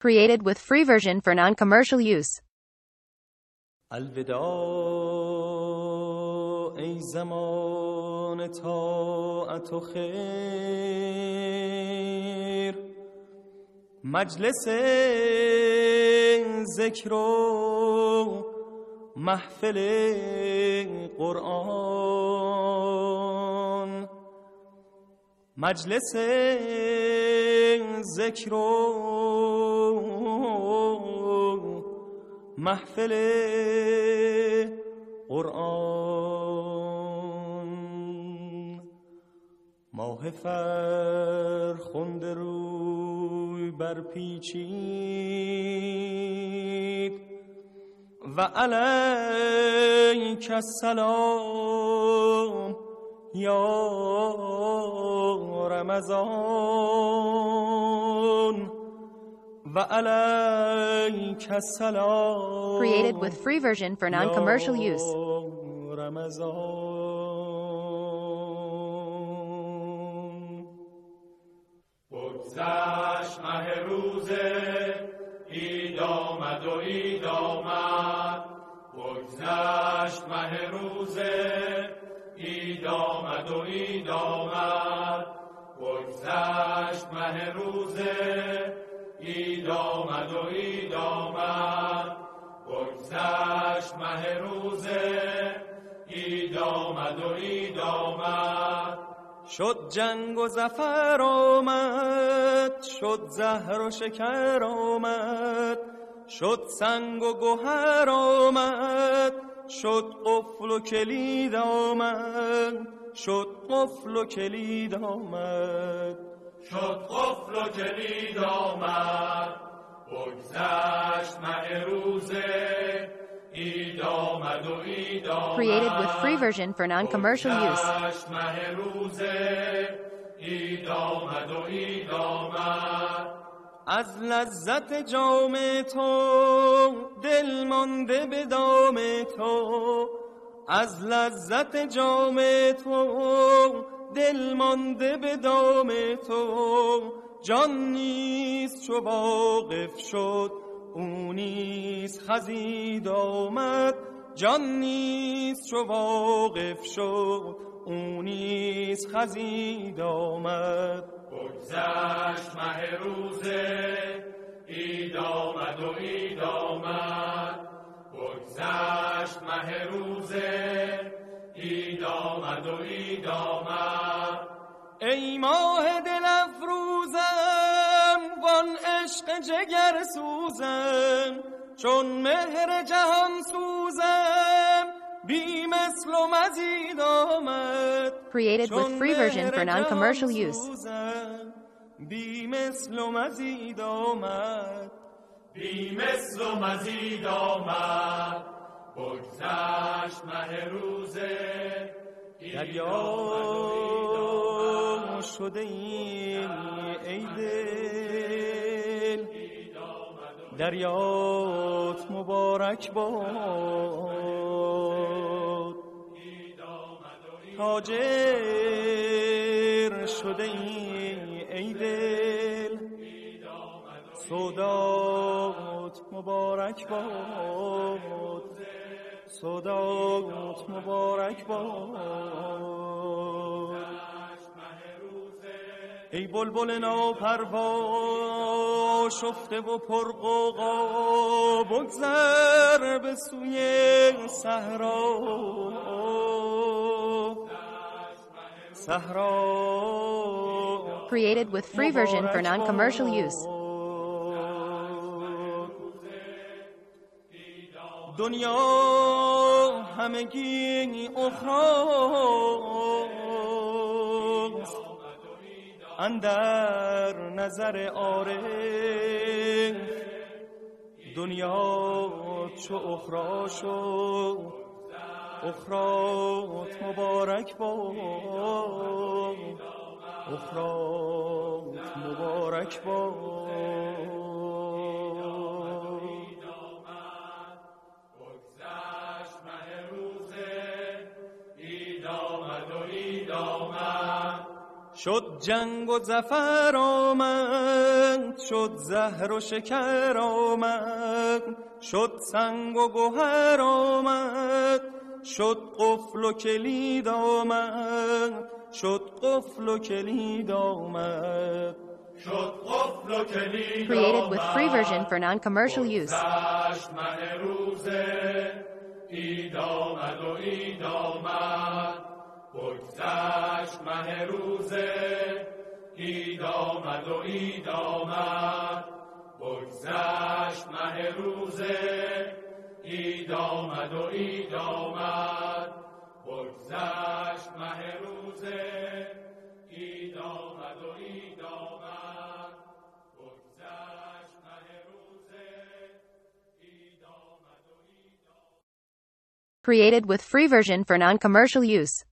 Created with free version for non-commercial use. الوداع ای زمان طاعت و خیر، مجلس ذکر و محفل قرآن، مجلس ذکر و محفل قرآن. ماه فرخنده روی برپیچید و علیک السلام یا رمضان و علیک السلام. Created with free version for non-commercial use. رمضان. بگذشت ماه روزه، عید آمد و عید آمد. بگذشت ماه روزه، عید آمد و عید آمد. بگذشت ماه روزه، عید آمد و عید آمد. بگذشت ماه روزه، عید آمد و عید آمد. شد جنگ و ظفر آمد، شد زهر و شکر آمد، شد سنگ و گوهر آمد، شد قفل و کلید آمد، شد قفل و کلید آمد، شد قفل و کلید آمد. بگذشت مه روزه، عید آمد و عید آمد. Created with free version for non-commercial use. بگذشت مه روزه، عید آمد و عید آمد. از لذت جام تو دل مانده به دام تو، از لذت جام تو دل مانده به دام تو. جان نیست چو واقف شد او نیز خزید آمد، جان نیست چو واقف شد او نیز خزید آمد. بگذشت مه روزه، عید آمد و عید آمد. بگذشت مه روزه، عید آمد و عید آمد. ای ماه دل افروزم وان عشق جگر سوزم، چون مهر جهان سوزم بی مثل و مزید آمد. Created with free version for non-commercial use. بی مثل و مزید آمد، بی مثل و مزید آمد. بگذشت مه روزه، دریا شده ای دل، دریات مبارک باد. تاجر شده ای دل، سودات مبارک باد، سودات مبارک باد. ای بلبل ناپروا شفته و پرغوغا، بگذر به سوی صحرا، صحرا. Created with free version for non-commercial use. دنیا همگی اخراست، اندر نظر عارف دنیا چو اخرا شد، اخرات مبارک باد، اخرات مبارک باد. شد جنگ و ظفر آمد، شد زهر و شکر آمد، شد سنگ و گوهر آمد، شد قفل و کلید آمد، شد قفل و کلید آمد. شد قفل و کلید Created with free version for non-commercial use. گذشت مه روزه، عید آمد و عید آمد. بگذشت مه روزه، عید آمد و عید آمد. بگذشت مه روزه، عید آمد و عید آمد. بگذشت مه روزه، عید آمد و عید آمد. بگذشت مه روزه، عید آمد و عید آمد. Created with free version for non-commercial use.